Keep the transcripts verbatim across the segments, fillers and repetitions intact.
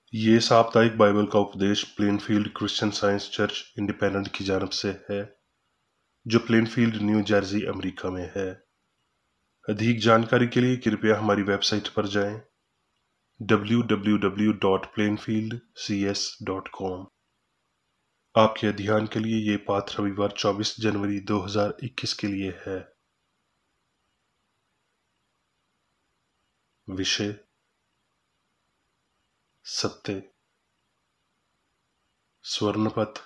ये साप्ताहिक बाइबल का उपदेश Plainfield Christian Science Church Independent की जानब से है, जो प्लेनफील्ड, न्यू जर्सी, अमेरिका में है। अधिक जानकारी के लिए कृपया हमारी वेबसाइट पर जाएं W W W dot Plainfield C S dot com. आपके अध्ययन के लिए ये पाठ रविवार चौबीस जनवरी दो हज़ार इक्कीस के लिए है। विषय: सत्य, स्वर्णपथ,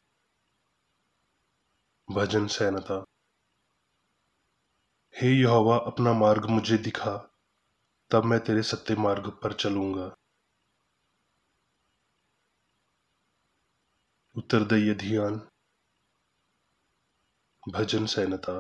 भजन संहिता। हे यहोवा, अपना मार्ग मुझे दिखा, तब मैं तेरे सत्य मार्ग पर चलूंगा। उत्तरदायी ध्यान। भजन संहिता।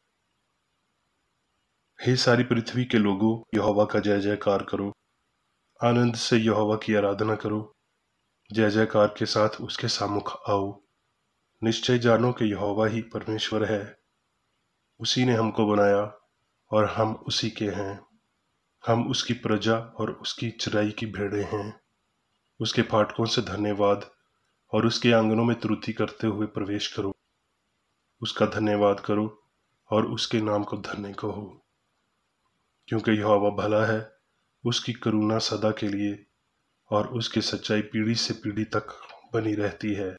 हे सारी पृथ्वी के लोगों, यहोवा का जय जयकार करो, आनंद से यहोवा की आराधना करो, जय जयकार के साथ उसके सम्मुख आओ। निश्चय जानो कि यहोवा ही परमेश्वर है, उसी ने हमको बनाया और हम उसी के हैं। हम उसकी प्रजा और उसकी चराई की भेड़ें हैं। उसके फाटकों से धन्यवाद और उसके आंगनों में स्तुति करते हुए प्रवेश करो। उसका धन्यवाद करो और उसके नाम को धन्य कहो, क्योंकि यहोवा भला है, उसकी करुणा सदा के लिए और उसकी सच्चाई पीढ़ी से पीढ़ी तक बनी रहती है।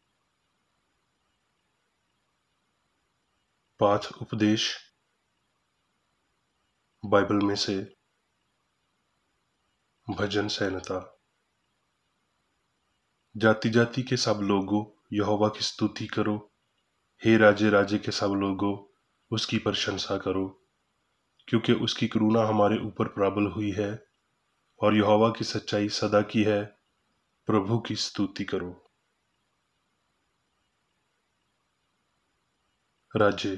पाठ उपदेश बाइबल में से भजन संहिता। जाति जाति के सब लोगों, यहोवा की स्तुति करो। हे राजे राजे के सब लोगों, उसकी प्रशंसा करो, क्योंकि उसकी करुणा हमारे ऊपर प्रबल हुई है और यहोवा की सच्चाई सदा की है। प्रभु की स्तुति करो। राज्य।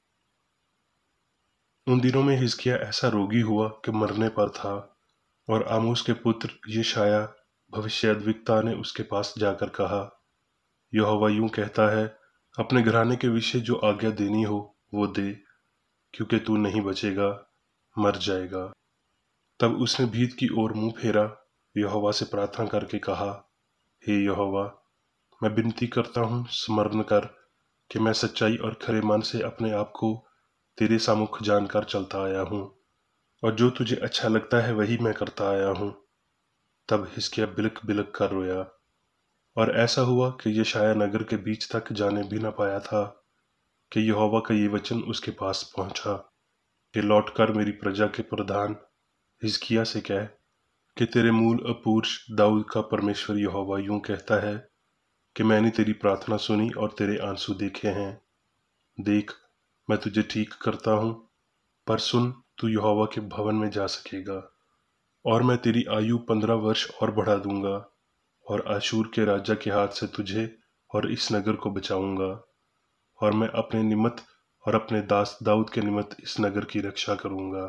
उन दिनों में हिजकिय्याह ऐसा रोगी हुआ कि मरने पर था, और आमोस के पुत्र यशायाह भविष्यद्वक्ता ने उसके पास जाकर कहा, यहोवा यूं कहता है, अपने घराने के विषय जो आज्ञा देनी हो वो दे, क्योंकि तू नहीं बचेगा, मर जाएगा। तब उसने भीत की ओर मुंह फेरा, यहोवा से प्रार्थना करके कहा, हे यहोवा, मैं विनती करता हूँ, स्मरण कर कि मैं सच्चाई और खरे मन से अपने आप को तेरे सम्मुख जानकर चलता आया हूँ, और जो तुझे अच्छा लगता है वही मैं करता आया हूँ। तब हिजकिय्याह बिलक बिलक कर रोया, और ऐसा हुआ कि यशायाह नगर के बीच तक जाने भी न पाया था कि यहोवा का ये वचन उसके पास पहुंचा कि लौटकर मेरी प्रजा के प्रधान हिजकिय्याह से कह कि तेरे मूल अपुरुष दाऊद का परमेश्वर यहोवा यूं कहता है कि मैंने तेरी प्रार्थना सुनी और तेरे आंसू देखे हैं। देख, मैं तुझे ठीक करता हूँ, पर सुन, तू यहोवा के भवन में जा सकेगा, और मैं तेरी आयु पंद्रह वर्ष और बढ़ा दूंगा, और आशूर के राजा के हाथ से तुझे और इस नगर को बचाऊंगा, और मैं अपने निमित्त और अपने दास दाऊद के निमित्त इस नगर की रक्षा करूंगा।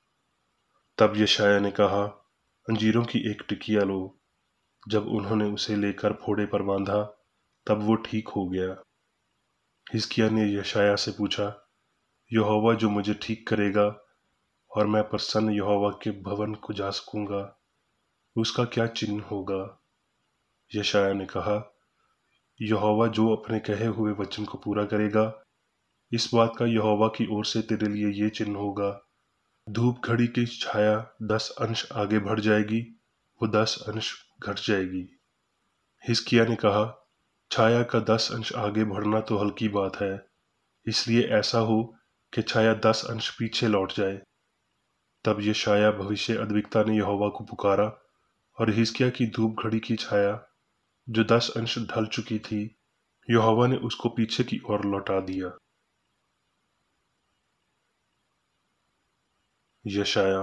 तब यशायाह ने कहा, अंजीरों की एक टिकिया लो। जब उन्होंने उसे लेकर फोड़े पर बांधा, तब वो ठीक हो गया। हिजकिय्याह ने यशायाह से पूछा, यहोवा जो मुझे ठीक करेगा और मैं प्रसन्न यहोवा के भवन को जा सकूंगा, उसका क्या चिन्ह होगा? यशायाह ने कहा, यहोवा जो अपने कहे हुए वचन को पूरा करेगा। इस बात का यहोवा की ओर से तेरे लिए ये चिन्ह होगा, धूप घड़ी की छाया दस अंश आगे बढ़ जाएगी, वो दस अंश घट जाएगी। हिजकिय्याह ने कहा, छाया का दस अंश आगे बढ़ना तो हल्की बात है, इसलिए ऐसा हो कि छाया दस अंश पीछे लौट जाए। तब यशायाह भविष्यद्वक्ता ने यहोवा को पुकारा, और हिजकिय्याह की धूप घड़ी की छाया जो दस अंश ढल चुकी थी, यहोवा ने उसको पीछे की ओर लौटा दिया। यशायाह।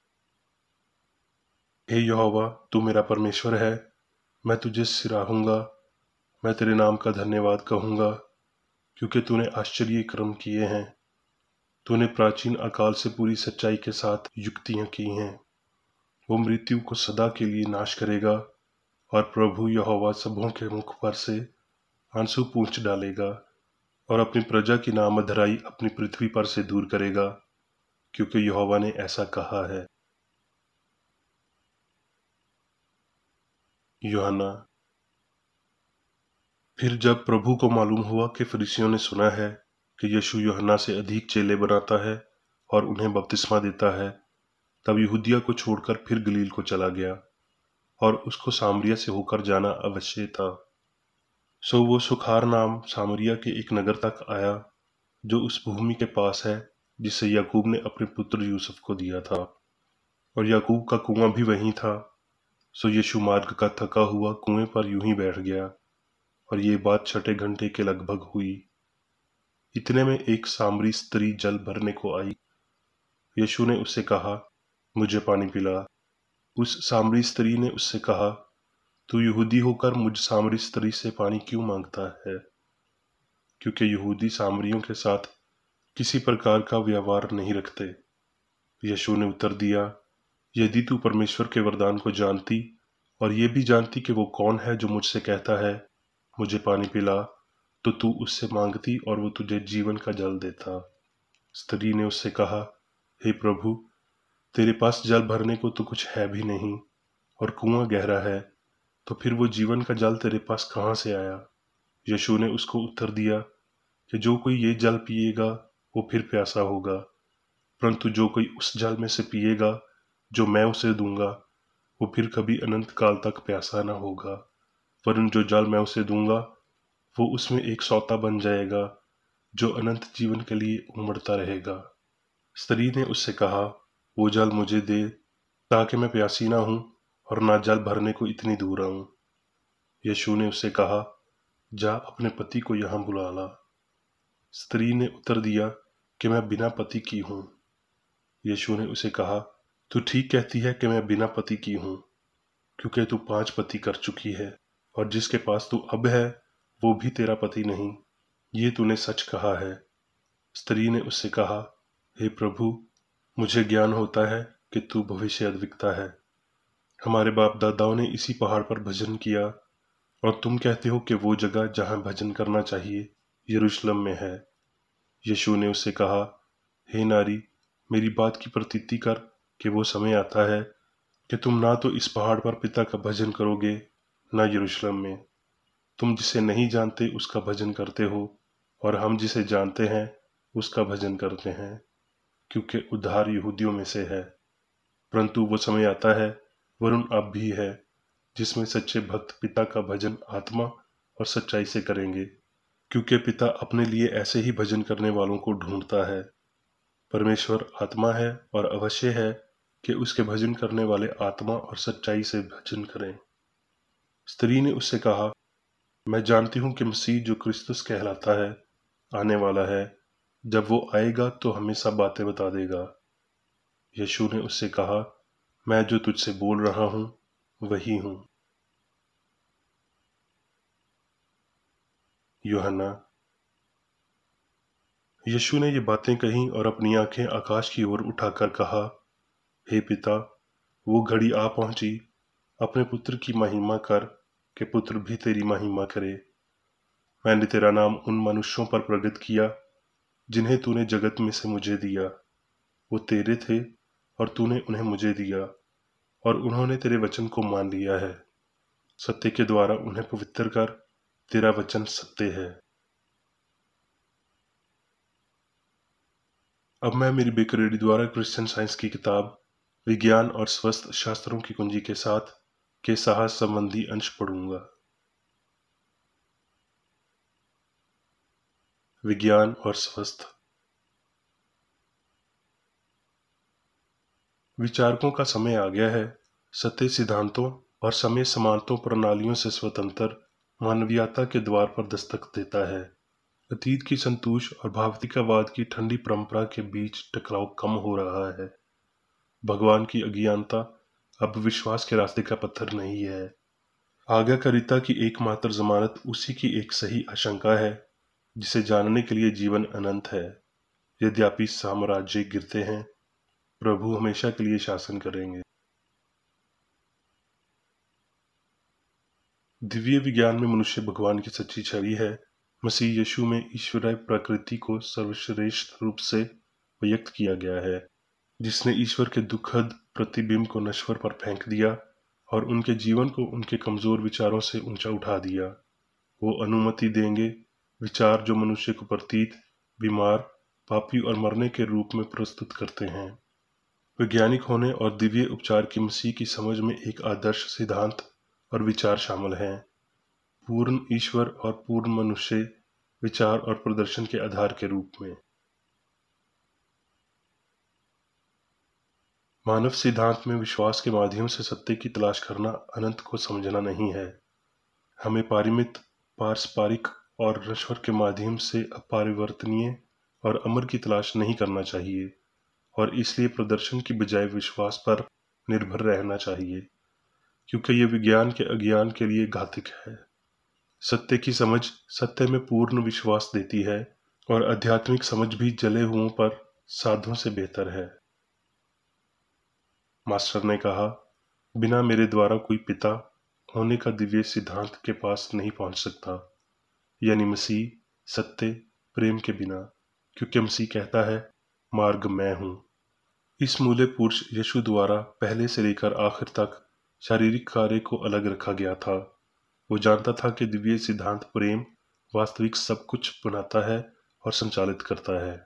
हे यहोवा, तू मेरा परमेश्वर है, मैं तुझे सिराहूंगा, मैं तेरे नाम का धन्यवाद कहूंगा, क्योंकि तूने आश्चर्य कर्म किए हैं। तूने प्राचीन अकाल से पूरी सच्चाई के साथ युक्तियां की हैं। वो मृत्यु को सदा के लिए नाश करेगा, और प्रभु यहोवा सबों के मुख पर से आंसू पूंछ डालेगा, और अपनी प्रजा की नामधराई अपनी पृथ्वी पर से दूर करेगा, क्योंकि यहोवा ने ऐसा कहा है। यूहन्ना। फिर जब प्रभु को मालूम हुआ कि फरीसियों ने सुना है कि यीशु यूहन्ना से अधिक चेले बनाता है और उन्हें बपतिस्मा देता है, तब यहूदिया को छोड़कर फिर गलील को चला गया और उसको सामरिया से होकर जाना अवश्य था। सो वो सुखार नाम सामरिया के एक नगर तक आया जो उस भूमि के पास है जिसे याकूब ने अपने पुत्र यूसुफ को दिया था, और याकूब का कुआं भी वहीं था। सो यीशु मार्ग का थका हुआ कुएं पर यूं ही बैठ गया, और ये बात छठे घंटे के लगभग हुई। इतने में एक सामरी स्त्री जल भरने को आई। यीशु ने उससे कहा, मुझे पानी पिला। उस सामरी स्त्री ने उससे कहा, तू यहूदी होकर मुझ सामरी स्त्री से पानी क्यों मांगता है? क्योंकि यहूदी सामरियों के साथ किसी प्रकार का व्यवहार नहीं रखते। यीशु ने उत्तर दिया, यदि तू परमेश्वर के वरदान को जानती और ये भी जानती कि वो कौन है जो मुझसे कहता है, मुझे पानी पिला, तो तू उससे मांगती और वो तुझे जीवन का जल देता। स्त्री ने उससे कहा, हे प्रभु, तेरे पास जल भरने को तो कुछ है भी नहीं और कुआं गहरा है, तो फिर वो जीवन का जल तेरे पास कहाँ से आया? यीशु ने उसको उत्तर दिया कि जो कोई ये जल पिएगा वो फिर प्यासा होगा, परंतु जो कोई उस जल में से पिएगा जो मैं उसे दूंगा, वो फिर कभी अनंत काल तक प्यासा न होगा, वरन जो जल मैं उसे दूंगा वो उसमें एक सौता बन जाएगा जो अनंत जीवन के लिए उमड़ता रहेगा। स्त्री ने उससे कहा, वो जल मुझे दे ताकि मैं प्यासी ना हूं और ना जल भरने को इतनी दूर आऊं। यीशु ने उससे कहा, जा अपने पति को यहाँ बुला ला। स्त्री ने उत्तर दिया कि मैं बिना पति की हूं। यीशु ने उसे कहा, तू ठीक कहती है कि मैं बिना पति की हूं, क्योंकि तू पांच पति कर चुकी है और जिसके पास तू अब है वो भी तेरा पति नहीं। ये तूने सच कहा है। स्त्री ने उससे कहा, हे प्रभु, मुझे ज्ञान होता है कि तू भविष्यद्वक्ता है। हमारे बाप दादाओं ने इसी पहाड़ पर भजन किया और तुम कहते हो कि वो जगह जहां भजन करना चाहिए यरूशलेम में है। यीशु ने उससे कहा, हे नारी, मेरी बात की प्रतीति कर कि वो समय आता है कि तुम ना तो इस पहाड़ पर पिता का भजन करोगे ना यरूशलेम में। तुम जिसे नहीं जानते उसका भजन करते हो और हम जिसे जानते हैं उसका भजन करते हैं, क्योंकि उद्धार यहूदियों में से है। परंतु वो समय आता है, वरुण अब भी है, जिसमें सच्चे भक्त पिता का भजन आत्मा और सच्चाई से करेंगे, क्योंकि पिता अपने लिए ऐसे ही भजन करने वालों को ढूंढता है। परमेश्वर आत्मा है और अवश्य है कि उसके भजन करने वाले आत्मा और सच्चाई से भजन करें। स्त्री ने उससे कहा, मैं जानती हूँ कि मसीह जो क्रिस्तुस कहलाता है आने वाला है। जब वो आएगा तो हमें सब बातें बता देगा। यीशु ने उससे कहा, मैं जो तुझसे बोल रहा हूँ वही हूँ। यूहन्ना। यीशु ने ये बातें कहीं और अपनी आंखें आकाश की ओर उठाकर कहा, हे पिता, वो घड़ी आ पहुंची, अपने पुत्र की महिमा कर कि पुत्र भी तेरी महिमा करे। मैंने तेरा नाम उन मनुष्यों पर प्रगट किया जिन्हें तूने जगत में से मुझे दिया। वो तेरे थे और तूने उन्हें मुझे दिया और उन्होंने तेरे वचन को मान लिया है। सत्य के द्वारा उन्हें पवित्र कर, तेरा वचन सत्य है। अब मैं मेरी बेकरेडी द्वारा क्रिश्चियन साइंस की किताब विज्ञान और स्वस्थ शास्त्रों की कुंजी के साथ के साहस संबंधी अंश पढ़ूंगा। विज्ञान और स्वस्थ। विचारकों का समय आ गया है। सत्य सिद्धांतों और समय समानतों प्रणालियों से स्वतंत्र मानवीयता के द्वार पर दस्तक देता है। अतीत की संतोष और भावतिकवाद की ठंडी परंपरा के बीच टकराव कम हो रहा है। भगवान की अज्ञानता अब विश्वास के रास्ते का पत्थर नहीं है। आज्ञाकारिता की एकमात्र जमानत उसी की एक सही आशंका है जिसे जानने के लिए जीवन अनंत है। यद्यपि साम्राज्य गिरते हैं, प्रभु हमेशा के लिए शासन करेंगे। दिव्य विज्ञान में मनुष्य भगवान की सच्ची छवि है। मसीह यीशु में ईश्वरीय प्रकृति को सर्वश्रेष्ठ रूप से व्यक्त किया गया है, जिसने ईश्वर के दुखद प्रतिबिंब को नश्वर पर फेंक दिया और उनके जीवन को उनके कमजोर विचारों से ऊंचा उठा दिया। वो अनुमति देंगे विचार जो मनुष्य को प्रतीत, बीमार, पापी और मरने के रूप में प्रस्तुत करते हैं। वैज्ञानिक होने और दिव्य उपचार की मसीह की समझ में एक आदर्श सिद्धांत और विचार शामिल हैं। पूर्ण ईश्वर और पूर्ण मनुष्य विचार और प्रदर्शन के आधार के रूप में। मानव सिद्धांत में विश्वास के माध्यम से सत्य की तलाश करना अनंत को समझना नहीं है। हमें पारिमित, पारस्परिक और नश्वर के माध्यम से अपरिवर्तनीय और अमर की तलाश नहीं करना चाहिए, और इसलिए प्रदर्शन की बजाय विश्वास पर निर्भर रहना चाहिए, क्योंकि यह विज्ञान के अज्ञान के लिए घातक है। सत्य की समझ सत्य में पूर्ण विश्वास देती है, और आध्यात्मिक समझ भी जले हुओं पर साधों से बेहतर है। मास्टर ने कहा, बिना मेरे द्वारा कोई पिता होने का दिव्य सिद्धांत के पास नहीं पहुंच सकता, यानी मसीह, सत्य, प्रेम के बिना, क्योंकि मसीह कहता है, मार्ग मैं हूं। इस मूल्य पुरुष यीशु द्वारा पहले से लेकर आखिर तक शारीरिक कार्य को अलग रखा गया था। वो जानता था कि दिव्य सिद्धांत प्रेम वास्तविक सब कुछ बनाता है और संचालित करता है।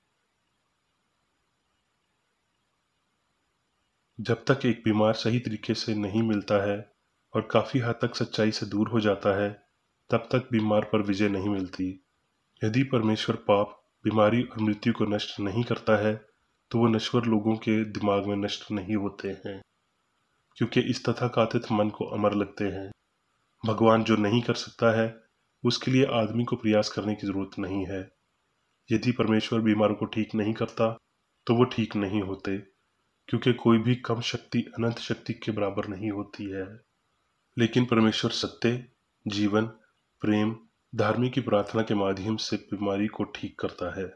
जब तक एक बीमार सही तरीके से नहीं मिलता है और काफी हद तक सच्चाई से दूर हो जाता है, तब तक बीमार पर विजय नहीं मिलती। यदि परमेश्वर पाप, बीमारी और मृत्यु को नष्ट नहीं करता है, तो वो नश्वर लोगों के दिमाग में नष्ट नहीं होते हैं, क्योंकि इस तथाकथित मन को अमर लगते हैं। भगवान जो नहीं कर सकता है, उसके लिए आदमी को प्रयास करने की जरूरत नहीं है। यदि परमेश्वर बीमारों को ठीक नहीं करता, तो वो ठीक नहीं होते, क्योंकि कोई भी कम शक्ति अनंत शक्ति के बराबर नहीं होती है। लेकिन परमेश्वर सत्य, जीवन, प्रेम, धार्मिक की प्रार्थना के माध्यम से बीमारी को ठीक करता है।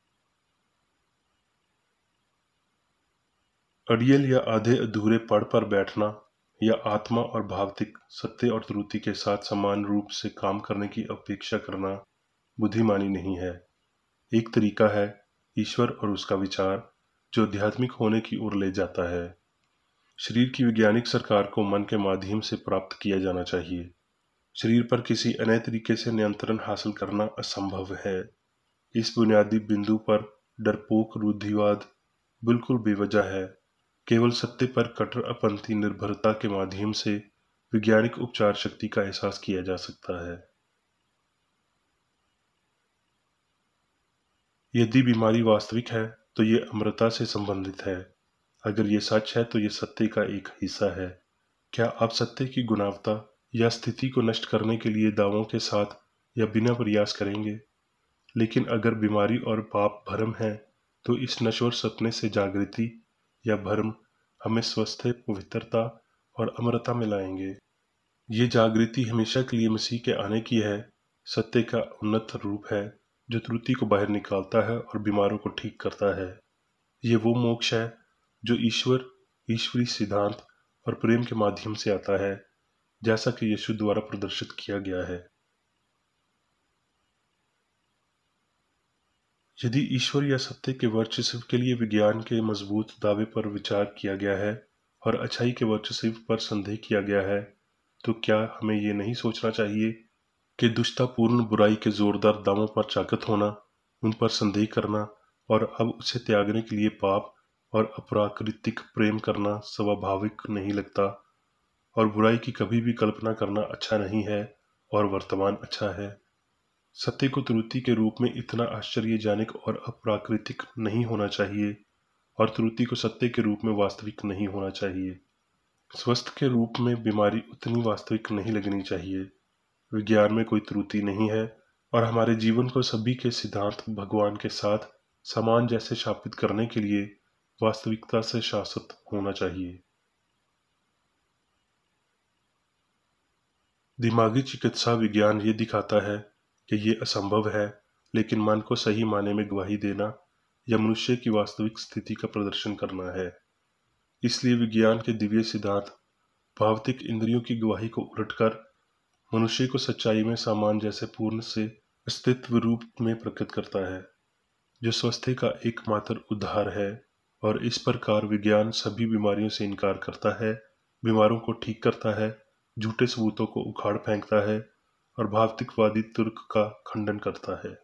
अड़ियल या आधे अधूरे पड़ पर बैठना या आत्मा और भौतिक सत्य और त्रुटि के साथ समान रूप से काम करने की अपेक्षा करना बुद्धिमानी नहीं है। एक तरीका है ईश्वर और उसका विचार, जो आध्यात्मिक होने की ओर ले जाता है। शरीर की वैज्ञानिक सरकार को मन के माध्यम से प्राप्त किया जाना चाहिए। शरीर पर किसी अन्य तरीके से नियंत्रण हासिल करना असंभव है। इस बुनियादी बिंदु पर डरपोक रूढ़िवाद बिल्कुल बेवजह है। केवल सत्य पर कट्टरपंथी निर्भरता के माध्यम से वैज्ञानिक उपचार शक्ति का एहसास किया जा सकता है। यदि बीमारी वास्तविक है, तो ये अमरता से संबंधित है। अगर ये सच है, तो ये सत्य का एक हिस्सा है। क्या आप सत्य की गुणवत्ता या स्थिति को नष्ट करने के लिए दावों के साथ या बिना प्रयास करेंगे? लेकिन अगर बीमारी और पाप भ्रम है, तो इस नश्वर सपने से जागृति या भ्रम हमें स्वस्थ, पवित्रता और अमरता में लाएंगे। ये जागृति हमेशा के लिए मसीह के आने की है, सत्य का उन्नत रूप है जो त्रुटि को बाहर निकालता है और बीमारों को ठीक करता है। ये वो मोक्ष है जो ईश्वर, ईश्वरी सिद्धांत और प्रेम के माध्यम से आता है, जैसा कि यीशु द्वारा प्रदर्शित किया गया है। यदि ईश्वर या सत्य के वर्चस्व के लिए विज्ञान के मजबूत दावे पर विचार किया गया है और अच्छाई के वर्चस्व पर संदेह किया गया है, तो क्या हमें ये नहीं सोचना चाहिए कि दुष्टतापूर्ण बुराई के जोरदार दावों पर चाकत होना, उन पर संदेह करना और अब उसे त्यागने के लिए पाप और अप्राकृतिक प्रेम करना स्वाभाविक नहीं लगता, और बुराई की कभी भी कल्पना करना अच्छा नहीं है और वर्तमान अच्छा है। सत्य को त्रुटि के रूप में इतना आश्चर्यजनक और अप्राकृतिक नहीं होना चाहिए, और त्रुटि को सत्य के रूप में वास्तविक नहीं होना चाहिए। स्वस्थ के रूप में बीमारी उतनी वास्तविक नहीं लगनी चाहिए। विज्ञान में कोई त्रुटि नहीं है, और हमारे जीवन को सभी के सिद्धांत भगवान के साथ समान जैसे स्थापित करने के लिए वास्तविकता से शासित होना चाहिए। दिमागी चिकित्सा विज्ञान ये दिखाता है कि ये असंभव है, लेकिन मन को सही माने में गवाही देना या मनुष्य की वास्तविक स्थिति का प्रदर्शन करना है। इसलिए विज्ञान के दिव्य सिद्धांत भौतिक इंद्रियों की गवाही को उलटकर मनुष्य को सच्चाई में सामान जैसे पूर्ण से अस्तित्व रूप में प्रकट करता है, जो स्वास्थ्य का एकमात्र उद्धार है। और इस प्रकार विज्ञान सभी बीमारियों से इनकार करता है बीमारों को ठीक करता है, झूठे सबूतों को उखाड़ फेंकता है और भौतिकवादी तर्क का खंडन करता है।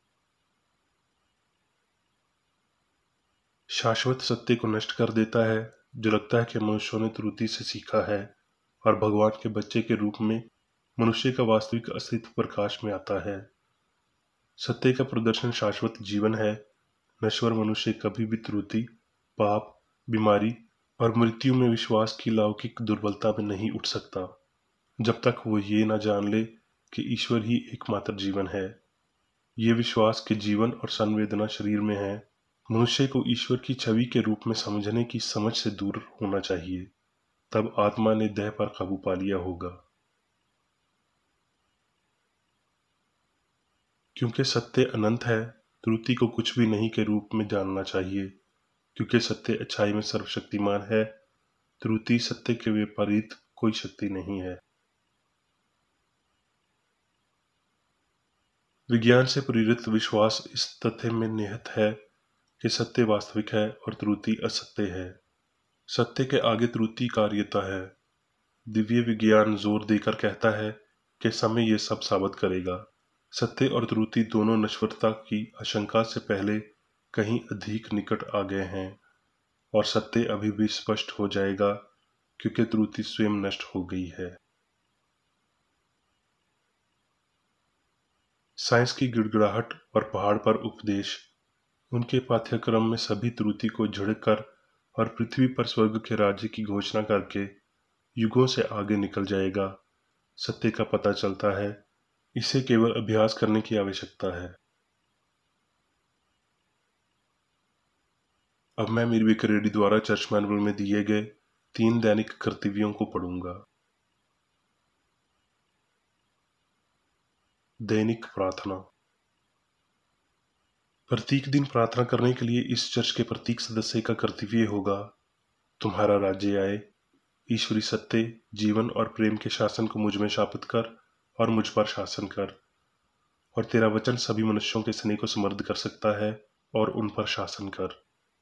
शाश्वत सत्य को नष्ट कर देता है, जो लगता है कि मनुष्यों ने त्रुटि से सीखा है, और भगवान के बच्चे के रूप में मनुष्य का वास्तविक अस्तित्व प्रकाश में आता है। सत्य का प्रदर्शन शाश्वत जीवन है। नश्वर मनुष्य कभी भी त्रुटि, पाप, बीमारी और मृत्यु में विश्वास की लौकिक दुर्बलता में नहीं उठ सकता, जब तक वो ये न जान ले कि ईश्वर ही एकमात्र जीवन है। ये विश्वास के जीवन और संवेदना शरीर में है। मनुष्य को ईश्वर की छवि के रूप में समझने की समझ से दूर होना चाहिए, तब आत्मा ने देह पर काबू पा लिया होगा। क्योंकि सत्य अनंत है, त्रुटि को कुछ भी नहीं के रूप में जानना चाहिए। क्योंकि सत्य अच्छाई में सर्वशक्तिमान है, त्रुटि सत्य के विपरीत कोई शक्ति नहीं है। विज्ञान से प्रेरित विश्वास इस तथ्य में निहित है कि सत्य वास्तविक है और त्रुटि असत्य है। सत्य के आगे त्रुटि कार्यता है। दिव्य विज्ञान जोर देकर कहता है कि समय ये सब साबित करेगा। सत्य और त्रुटि दोनों नश्वरता की आशंका से पहले कहीं अधिक निकट आ गए हैं, और सत्य अभी भी स्पष्ट हो जाएगा क्योंकि त्रुटि स्वयं नष्ट हो गई है। साइंस की गिड़गिड़ाहट और पहाड़ पर उपदेश। उनके पाठ्यक्रम में सभी त्रुटि को झिड़ककर और पृथ्वी पर स्वर्ग के राज्य की घोषणा करके युगों से आगे निकल जाएगा। सत्य का पता चलता है, इसे केवल अभ्यास करने की आवश्यकता है। अब मैं मीरविक रेड्डी द्वारा चर्च मैनुअल में दिए गए तीन दैनिक कर्तव्यों को पढ़ूंगा। दैनिक प्रार्थना। प्रत्येक दिन प्रार्थना करने के लिए इस चर्च के प्रत्येक सदस्य का कर्तव्य होगा, तुम्हारा राज्य आए, ईश्वरी सत्य, जीवन और प्रेम के शासन को मुझ में स्थापित कर और मुझ पर शासन कर, और तेरा वचन सभी मनुष्यों के स्नेह को समृद्ध कर सकता है और उन पर शासन कर।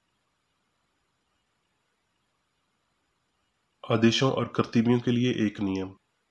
आदेशों और कर्तव्यों के लिए एक नियम।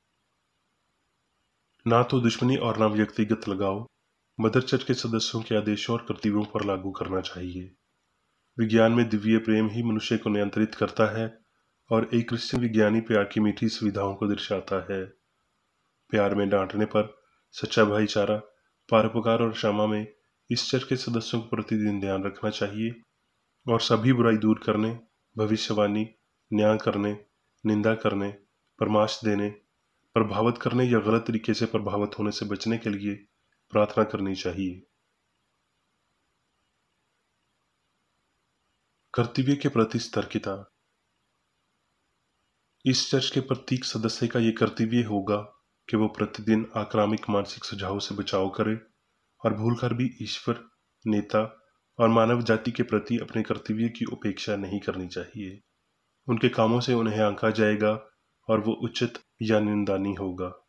ना तो दुश्मनी और ना व्यक्तिगत लगाव मदर चर्च के सदस्यों के आदेशों और कर्तव्यों पर लागू करना चाहिए। विज्ञान में दिव्य प्रेम ही मनुष्य को नियंत्रित करता है और एक क्रिश्चियन विज्ञानी प्यार की मीठी सुविधाओं को दर्शाता है। प्यार में डांटने पर, सच्चा भाईचारा, परोपकार और क्षमा में इस चर्च के सदस्यों को प्रतिदिन ध्यान रखना चाहिए, और सभी बुराई दूर करने, भविष्यवाणी, न्याय करने, निंदा करने, परामर्श देने, प्रभावित करने या गलत तरीके से प्रभावित होने से बचने के लिए प्रार्थना करनी चाहिए। कर्तव्य के प्रति सतर्कता। इस चर्च के प्रत्येक सदस्य का ये कर्तव्य होगा कि वो प्रतिदिन आक्रामक मानसिक सुझाव से बचाव करे और भूलकर भी ईश्वर, नेता और मानव जाति के प्रति अपने कर्तव्य की उपेक्षा नहीं करनी चाहिए। उनके कामों से उन्हें आंका जाएगा और वो उचित या निंदनीय होगा।